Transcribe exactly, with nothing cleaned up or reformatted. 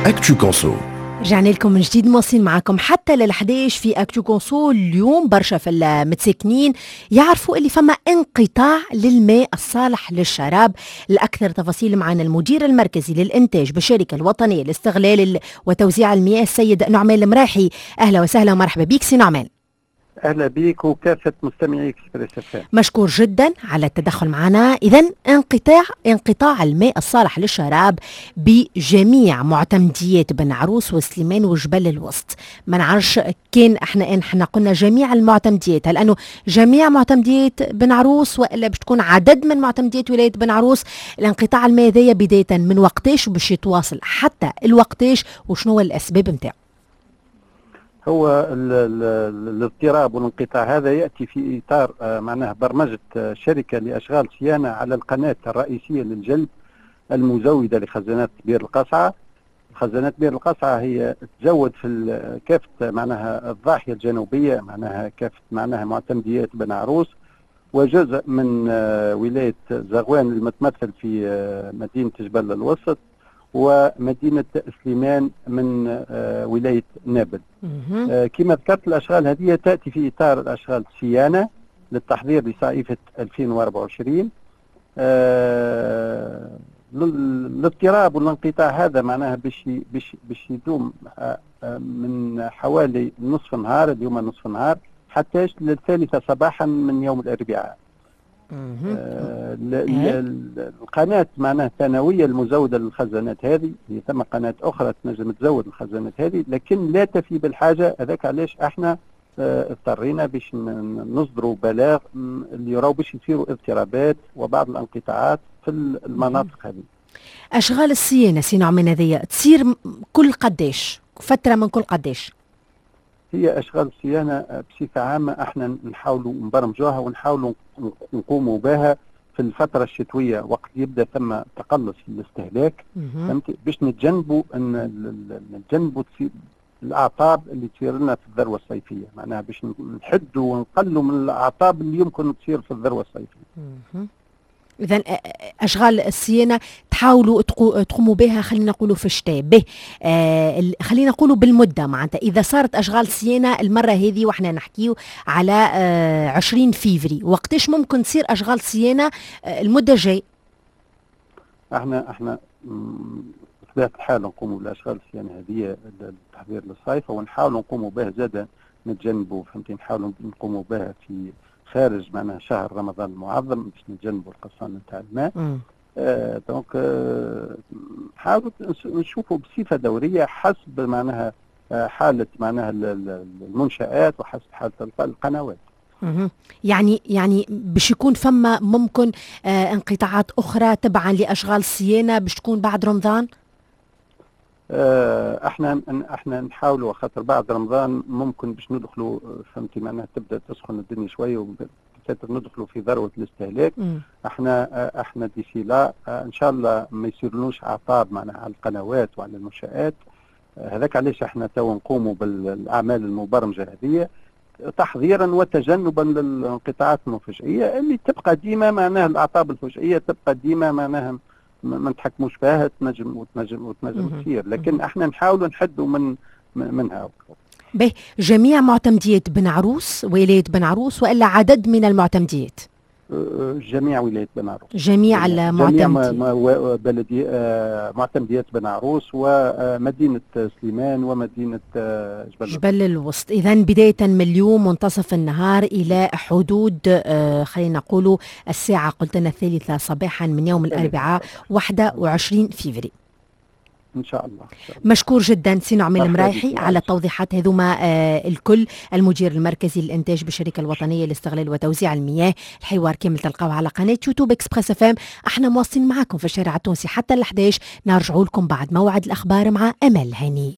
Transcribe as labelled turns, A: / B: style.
A: أكتو كونسو.
B: رجعنا لكم من جديد، مواصلين معكم حتى للحديش في أكتو كونسو. اليوم برشا في المتساكنين يعرفوا اللي فما انقطاع للماء الصالح للشراب. الأكثر تفاصيل معنا المدير المركزي للإنتاج بالشركة الوطنية لاستغلال وتوزيع المياه السيد نعمان المراحي. أهلا وسهلا ومرحبا بك سي نعمان.
C: أهلا بك وكافة مستمعيك.
B: مشكور جدا على التدخل معنا. إذن انقطاع انقطاع الماء الصالح للشراب بجميع معتمديات بن عروس وسليمان وجبل الوسط. ما نعرفش كان احنا احنا قلنا جميع المعتمديات، هل انه جميع معتمديات بن عروس ولا باش تكون عدد من معتمديات ولاية بن عروس؟ الانقطاع الماء ذا بداية من وقتاش باش يتواصل حتى الوقتاش، وشنو الأسباب نتاعو؟
C: هو الاضطراب والانقطاع هذا يأتي في إطار معناها برمجة شركة لأشغال صيانة على القناة الرئيسية للجلب المزودة لخزانات بئر القصعة. خزانات بئر القصعة هي تزود في كافة معناها الضاحية الجنوبية، معناها كافة معناها معتمديات بن عروس وجزء من ولاية زغوان المتمثل في مدينة جبل الوسط ومدينة سليمان من آه ولاية نابل. آه كما ذكرت الأشغال هذه تأتي في إطار الأشغال الصيانة للتحضير لصيفة ألفين وأربعة وعشرين. آه الاضطراب والانقطاع هذا معناها باش باش باش يدوم آه من حوالي نصف نهار، اليوم نصف نهار حتى للثالثة صباحا من يوم الأربعاء. آه القناة معناها ثانوية المزودة للخزانات هذه، هي ثم قناة أخرى تنجم تزود الخزانات هذه لكن لا تفي بالحاجة. هذاك علاش احنا آه اضطرينا باش نصدروا بلاغ اللي يراو باش يصيروا اضطرابات وبعض الانقطاعات في المناطق هذه.
B: أشغال الصيانة سي نعمان هذيا تصير كل قداش؟ فترة من كل قداش؟
C: هي أشغال الصيانة بصفة عامة احنا نحاولوا نبرمجوها ونحاولوا نقوموا بها في الفترة الشتوية وقت يبدأ ثم تقلص في الاستهلاك، فهمت، باش نتجنبوا ان نتجنبوا الأعطاب اللي تصير لنا في الذروة الصيفية، معناها باش نحدوا ونقلوا من الأعطاب اللي يمكن تصير في الذروة الصيفية.
B: إذن أشغال الصيانة تحاولوا تقوموا بها خلينا نقولوا في الشتاء به آه خلينا نقولوا بالمدة. معناتها إذا صارت أشغال صيانة المرة هذه وإحنا نحكيو على آه عشرين فيفري، وقتاش ممكن تصير أشغال صيانة آه المدة الجاي؟
C: احنا احنا بطبيعة الحال نقوموا بالأشغال الصيانة هذه للتحضير للصيف، ونحاولوا نقوموا بها زادة نتجنبوا، فهمتي، نحاولوا نقوموا بها في خارج معناها شهر رمضان المعظم باش نتجنبوا القصان نتاع الماء. آه دونك آه نحاولوا نشوفوا بصفه دوريه حسب معناها آه حاله معناها المنشآت وحسب حاله القنوات.
B: يعني يعني باش يكون فما ممكن آه انقطاعات اخرى تبعا لاشغال الصيانه باش تكون بعد رمضان؟
C: آه احنا احنا نحاولوا خاطر بعد رمضان ممكن باش ندخلوا، فهمتي، معناها تبدا تسخن الدنيا شويه وبالتالي ندخلوا في ذروه الاستهلاك. م. احنا آه احنا ديسي لا آه ان شاء الله ما يصيرلوش اعطاب معناها على القنوات وعلى المنشآت. آه هذاك علاش احنا تو نقوموا بالاعمال المبرمجه هذه تحضيرا وتجنبا للانقطاعات المفاجئيه اللي تبقى ديما، معناها الاعطاب الفجائيه تبقى ديما معناها ما نتحكموش فيها، تنجم وتنجم وتنجم تصير، لكن احنا نحاولوا نحدوا من منها.
B: به جميع معتمديات بن عروس ولاية بن عروس والا عدد من المعتمديات؟
C: جميع ولاية بن عروس،
B: جميع المعتمديات،
C: جميع بلدي معتمديات بن عروس ومدينة سليمان ومدينة جبل,
B: جبل الوسط. إذن بداية من اليوم منتصف النهار إلى حدود خلينا نقولوا الساعة قلت لنا الثالثة صباحا من يوم الأربعاء واحد وعشرين فيفري
C: إن شاء الله.
B: مشكور جدا سي نعمان المراحي على التوضيحات هذوما آه الكل. المدير المركزي للإنتاج بالشركة الوطنية لاستغلال وتوزيع المياه. الحوار كامل تلقاوه على قناة يوتيوب إكسبريس اف ام. احنا مواصلين معاكم في الشارع التونسي حتى الحداش. نرجعوا لكم بعد موعد الأخبار مع أمل هني.